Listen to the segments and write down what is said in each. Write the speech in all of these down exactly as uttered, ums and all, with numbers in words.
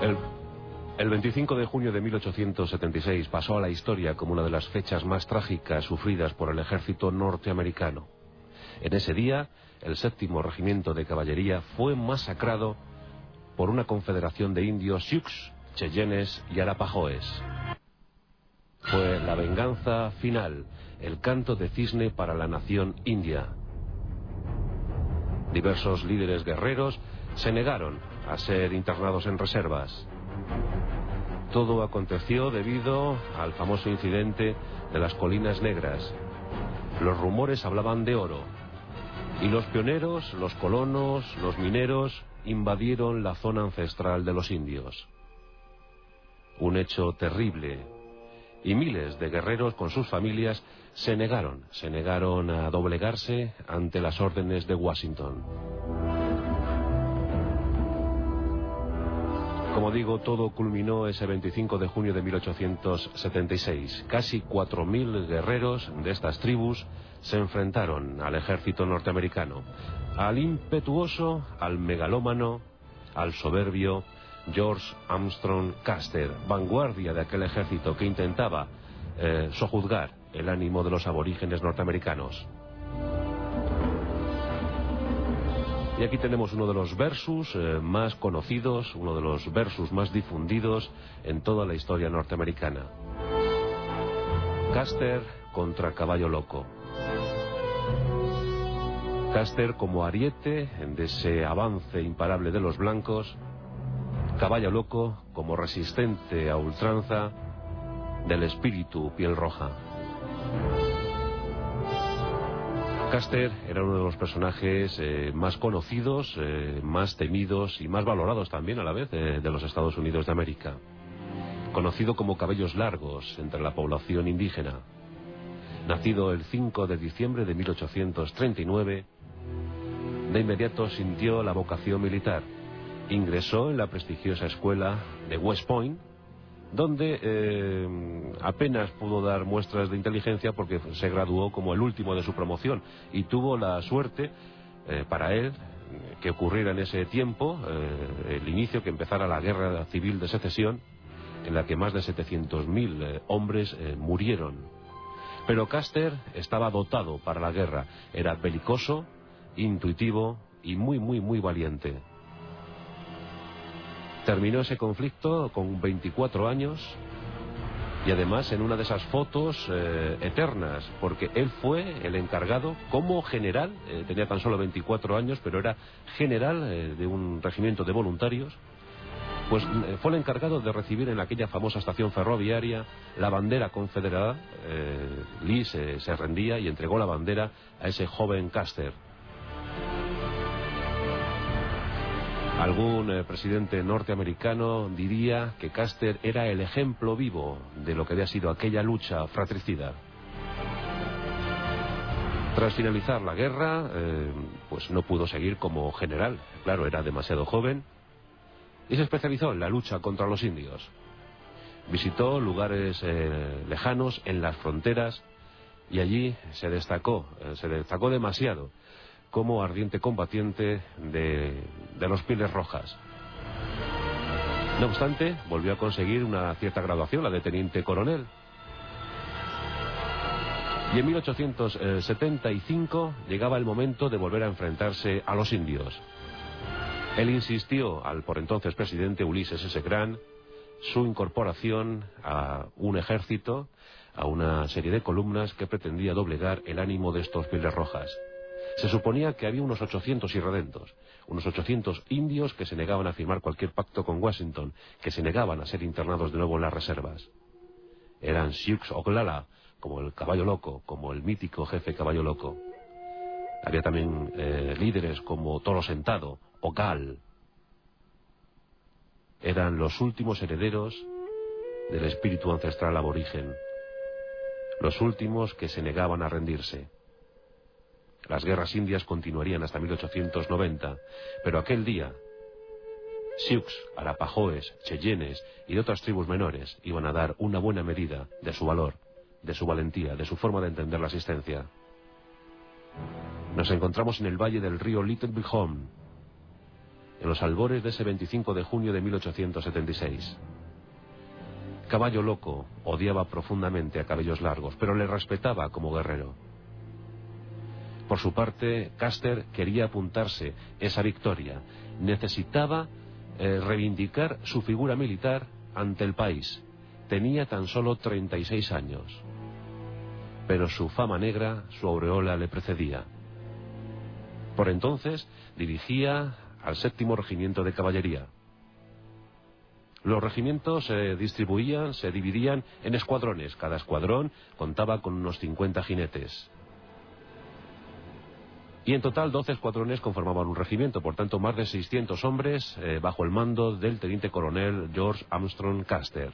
El, el veinticinco de junio de mil ochocientos setenta y seis pasó a la historia como una de las fechas más trágicas sufridas por el ejército norteamericano. En ese día, el séptimo regimiento de caballería fue masacrado por una confederación de indios Sioux, Cheyennes y Arapahoes. Fue la venganza final, el canto de cisne para la nación india. Diversos líderes guerreros se negaron a ser internados en reservas. Todo aconteció debido al famoso incidente de las Colinas Negras. Los rumores hablaban de oro, y los pioneros, los colonos, los mineros invadieron la zona ancestral de los indios. Un hecho terrible, y miles de guerreros con sus familias se negaron, se negaron a doblegarse ante las órdenes de Washington. Como digo, todo culminó ese veinticinco de junio de mil ochocientos setenta y seis. Casi cuatro mil guerreros de estas tribus se enfrentaron al ejército norteamericano, al impetuoso, al megalómano, al soberbio George Armstrong Custer, vanguardia de aquel ejército que intentaba eh, sojuzgar el ánimo de los aborígenes norteamericanos. Y aquí tenemos uno de los versus eh, más conocidos, uno de los versus más difundidos en toda la historia norteamericana. Custer contra Caballo Loco. Custer como ariete de ese avance imparable de los blancos, Caballo Loco como resistente a ultranza del espíritu piel roja. Custer era uno de los personajes eh, más conocidos, eh, más temidos y más valorados también a la vez eh, de los Estados Unidos de América. Conocido como Cabellos Largos entre la población indígena. Nacido el cinco de diciembre de mil ochocientos treinta y nueve, de inmediato sintió la vocación militar. Ingresó en la prestigiosa escuela de West Point, donde eh, apenas pudo dar muestras de inteligencia porque se graduó como el último de su promoción y tuvo la suerte eh, para él que ocurriera en ese tiempo eh, el inicio, que empezara la guerra civil de secesión, en la que más de setecientos mil eh, hombres eh, murieron. Pero Custer estaba dotado para la guerra, era belicoso, intuitivo y muy muy muy valiente. Terminó ese conflicto con veinticuatro años y además en una de esas fotos eh, eternas, porque él fue el encargado como general, eh, tenía tan solo veinticuatro años, pero era general eh, de un regimiento de voluntarios, pues eh, fue el encargado de recibir en aquella famosa estación ferroviaria la bandera confederada. eh, Lee se, se rendía y entregó la bandera a ese joven Custer. Algún eh, presidente norteamericano diría que Custer era el ejemplo vivo de lo que había sido aquella lucha fratricida. Tras finalizar la guerra, eh, pues no pudo seguir como general, claro, era demasiado joven, y se especializó en la lucha contra los indios. Visitó lugares eh, lejanos en las fronteras y allí se destacó, eh, se destacó demasiado como ardiente combatiente de, de los pieles rojas. No obstante, volvió a conseguir una cierta graduación, la de teniente coronel. Y en mil ochocientos setenta y cinco llegaba el momento de volver a enfrentarse a los indios. Él insistió al por entonces presidente Ulysses S. Grant su incorporación a un ejército, a una serie de columnas que pretendía doblegar el ánimo de estos pieles rojas. Se suponía que había unos ochocientos irredentos, unos ochocientos indios que se negaban a firmar cualquier pacto con Washington, que se negaban a ser internados de nuevo en las reservas. Eran Sioux Oglala, como el Caballo Loco, como el mítico jefe Caballo Loco. Había también eh, líderes como Toro Sentado, Ogal. Eran los últimos herederos del espíritu ancestral aborigen, los últimos que se negaban a rendirse. Las guerras indias continuarían hasta mil ochocientos noventa, pero aquel día Sioux, Arapahoes, Cheyennes y de otras tribus menores iban a dar una buena medida de su valor, de su valentía, de su forma de entender la existencia. Nos encontramos en el valle del río Little Big Horn, en los albores de ese veinticinco de junio de mil ochocientos setenta y seis. Caballo Loco odiaba profundamente a Cabellos Largos, pero le respetaba como guerrero. Por su parte, Custer quería apuntarse esa victoria. Necesitaba eh, reivindicar su figura militar ante el país. Tenía tan solo treinta y seis años. Pero su fama negra, su aureola le precedía. Por entonces dirigía al séptimo regimiento de caballería. Los regimientos se distribuían, se dividían en escuadrones. Cada escuadrón contaba con unos cincuenta jinetes. Y en total doce escuadrones conformaban un regimiento, por tanto más de seiscientos hombres eh, bajo el mando del teniente coronel George Armstrong Custer.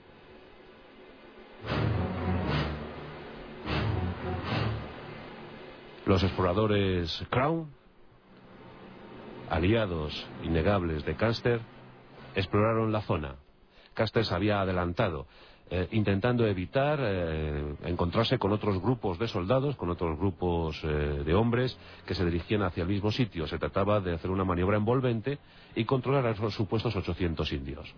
Los exploradores Crown, aliados innegables de Custer, exploraron la zona. Custer se había adelantado, eh, intentando evitar eh, encontrarse con otros grupos de soldados, con otros grupos eh, de hombres que se dirigían hacia el mismo sitio. Se trataba de hacer una maniobra envolvente y controlar a esos supuestos ochocientos indios.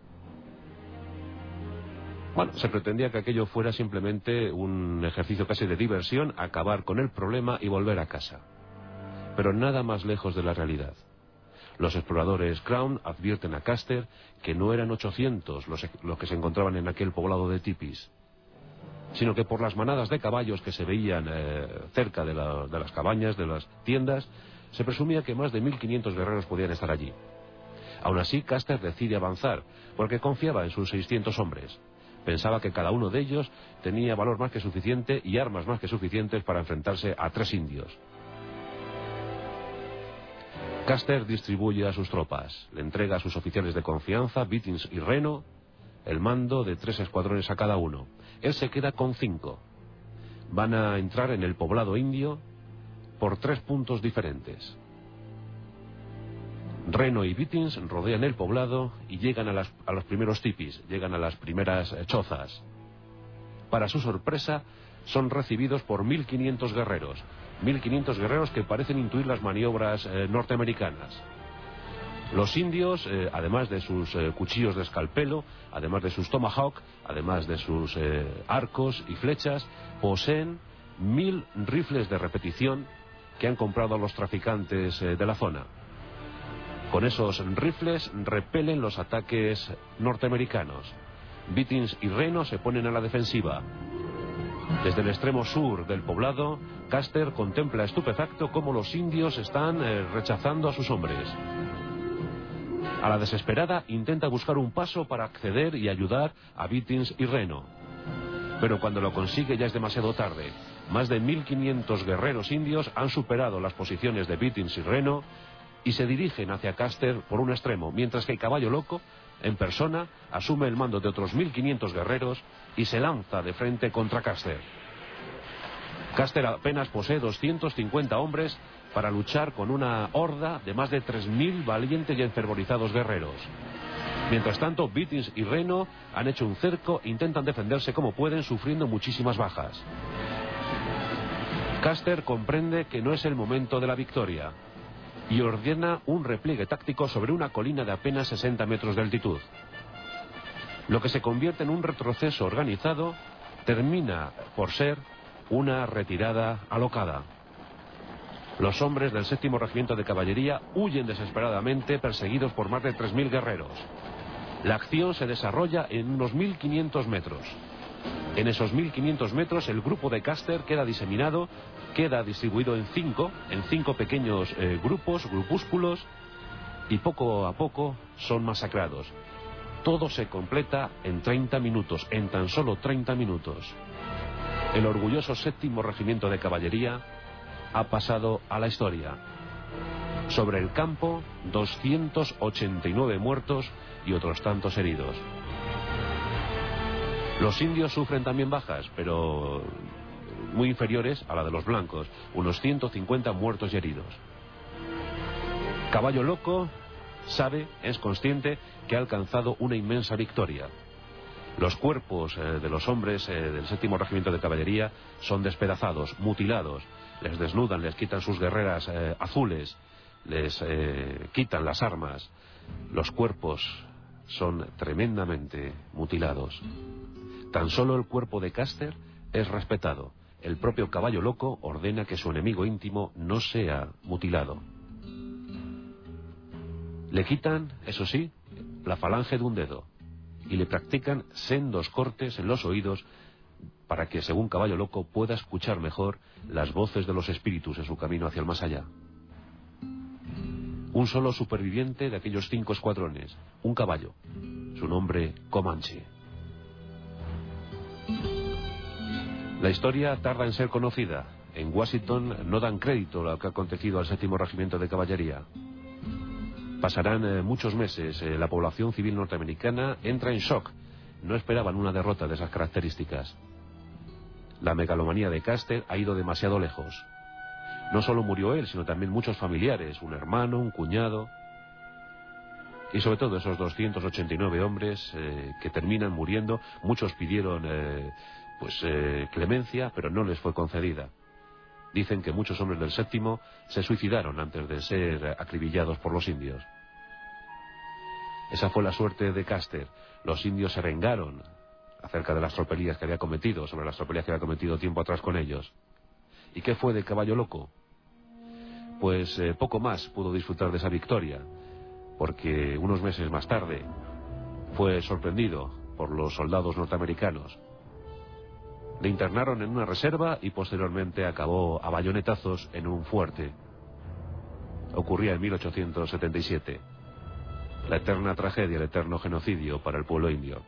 Bueno, se pretendía que aquello fuera simplemente un ejercicio casi de diversión, acabar con el problema y volver a casa. Pero nada más lejos de la realidad. Los exploradores Crown advierten a Custer que no eran ochocientos los, los que se encontraban en aquel poblado de tipis, sino que por las manadas de caballos que se veían eh, cerca de, la, de las cabañas, de las tiendas, se presumía que más de mil quinientos guerreros podían estar allí. Aún así, Custer decide avanzar, porque confiaba en sus seiscientos hombres. Pensaba que cada uno de ellos tenía valor más que suficiente y armas más que suficientes para enfrentarse a tres indios. Custer distribuye a sus tropas, le entrega a sus oficiales de confianza, Bittins y Reno, el mando de tres escuadrones a cada uno. Él se queda con cinco. Van a entrar en el poblado indio por tres puntos diferentes. Reno y Bittins rodean el poblado y llegan a, las, a los primeros tipis, llegan a las primeras eh, chozas. Para su sorpresa, son recibidos por mil quinientos guerreros. mil quinientos guerreros que parecen intuir las maniobras eh, norteamericanas. Los indios, eh, además de sus eh, cuchillos de escalpelo, además de sus tomahawk, además de sus eh, arcos y flechas, poseen mil rifles de repetición que han comprado a los traficantes eh, de la zona. Con esos rifles repelen los ataques norteamericanos. Bittins y Reno se ponen a la defensiva. Desde el extremo sur del poblado, Custer contempla estupefacto cómo los indios están eh, rechazando a sus hombres. A la desesperada intenta buscar un paso para acceder y ayudar a Bittins y Reno. Pero cuando lo consigue ya es demasiado tarde. Más de mil quinientos guerreros indios han superado las posiciones de Bittins y Reno y se dirigen hacia Custer por un extremo, mientras que el Caballo Loco, en persona, asume el mando de otros mil quinientos guerreros y se lanza de frente contra Custer. Custer apenas posee doscientos cincuenta hombres para luchar con una horda de más de tres mil valientes y enfervorizados guerreros. Mientras tanto, Bittins y Reno han hecho un cerco e intentan defenderse como pueden, sufriendo muchísimas bajas. Custer comprende que no es el momento de la victoria y ordena un repliegue táctico sobre una colina de apenas sesenta metros de altitud. Lo que se convierte en un retroceso organizado termina por ser una retirada alocada. Los hombres del séptimo regimiento de caballería huyen desesperadamente, perseguidos por más de tres mil guerreros. La acción se desarrolla en unos mil quinientos metros. En esos mil quinientos metros el grupo de Custer queda diseminado, queda distribuido en cinco, en cinco pequeños eh, grupos, grupúsculos, y poco a poco son masacrados. Todo se completa en treinta minutos, en tan solo treinta minutos. El orgulloso séptimo regimiento de caballería ha pasado a la historia. Sobre el campo, doscientos ochenta y nueve muertos y otros tantos heridos. Los indios sufren también bajas, pero muy inferiores a la de los blancos, unos ciento cincuenta muertos y heridos. Caballo Loco sabe, es consciente, que ha alcanzado una inmensa victoria. Los cuerpos eh, de los hombres eh, del séptimo regimiento de caballería son despedazados, mutilados, les desnudan, les quitan sus guerreras eh, azules, les eh, quitan las armas, Los cuerpos son tremendamente mutilados. Tan solo el cuerpo de Custer es respetado. El propio caballo loco ordena que su enemigo íntimo no sea mutilado. Le quitan, eso sí, la falange de un dedo y le practican sendos cortes en los oídos para que, según Caballo Loco, pueda escuchar mejor las voces de los espíritus en su camino hacia el más allá. Un solo superviviente de aquellos cinco escuadrones, un caballo, su nombre Comanche. La historia tarda en ser conocida. En Washington no dan crédito a lo que ha acontecido al séptimo regimiento de caballería. Pasarán eh, muchos meses. Eh, la población civil norteamericana entra en shock. No esperaban una derrota de esas características. La megalomanía de Custer ha ido demasiado lejos. No solo murió él, sino también muchos familiares, un hermano, un cuñado. Y sobre todo esos doscientos ochenta y nueve hombres eh, que terminan muriendo. Muchos pidieron eh, pues eh, clemencia, pero no les fue concedida. Dicen que muchos hombres del séptimo se suicidaron antes de ser acribillados por los indios. Esa fue la suerte de Custer. Los indios se vengaron acerca de las tropelías que había cometido, sobre las tropelías que había cometido tiempo atrás con ellos. ¿Y qué fue de Caballo Loco? Pues eh, poco más pudo disfrutar de esa victoria, porque unos meses más tarde fue sorprendido por los soldados norteamericanos. Le internaron en una reserva y posteriormente acabó a bayonetazos en un fuerte. Ocurría en mil ochocientos setenta y siete. La eterna tragedia, el eterno genocidio para el pueblo indio.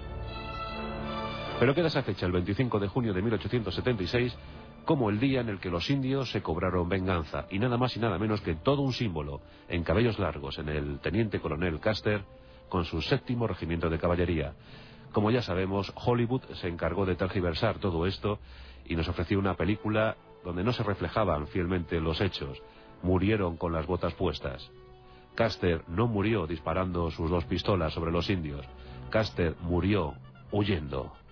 Pero queda esa fecha, el veinticinco de junio de mil ochocientos setenta y seis, como el día en el que los indios se cobraron venganza, y nada más y nada menos que todo un símbolo, en cabellos largos, en el teniente coronel Custer, con su séptimo regimiento de caballería. Como ya sabemos, Hollywood se encargó de tergiversar todo esto y nos ofreció una película donde no se reflejaban fielmente los hechos. Murieron con las botas puestas. Custer no murió disparando sus dos pistolas sobre los indios. Custer murió huyendo.